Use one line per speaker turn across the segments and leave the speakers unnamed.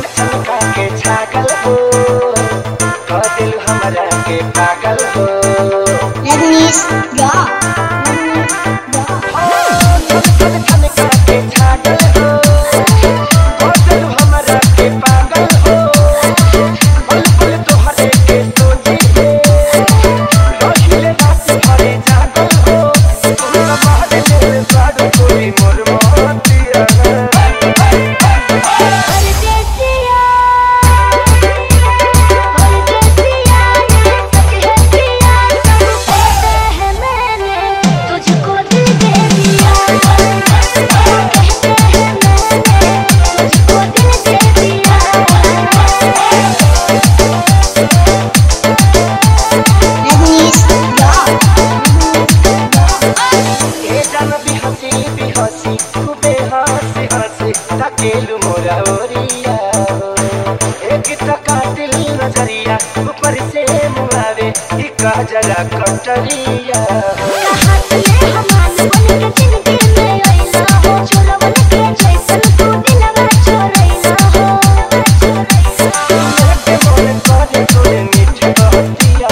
छलका के छागल हो कह दिल हमरा के पागल हो
Rajnish Rock.
छलका के छागल हो कह दिल हमरा के पागल हो पल पल तोहरे के सोची रहिले रात भरे जागल हो तुम बाहर ले बाड़ कोई मोर मोतिया
Rajnish Rock.
ए जान भी हंसी खूबे हंसी हंसी तकेलु मोरा ओरिया एक कातिल नजरिया ऊपर से मुआवे ई काजरा कटरिया के मन करे तोरे मीठ बतिया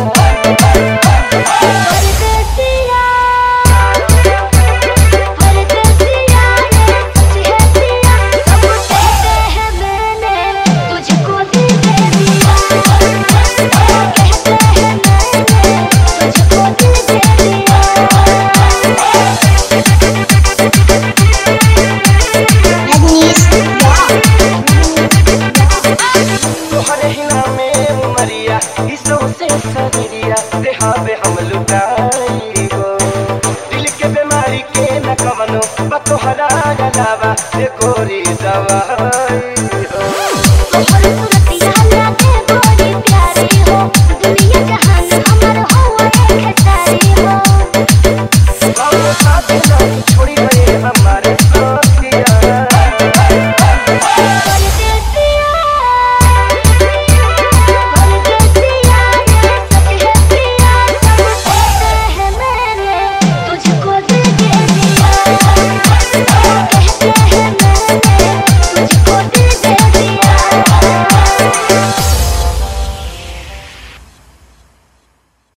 Rajnish Rock.
तोहरे हिना में उमरिया इसो से सगरिया देहावे हम लुटाई हो दिल के बीमारी के न कवनो बतोहरा गलावा ए गोरी दवाई हो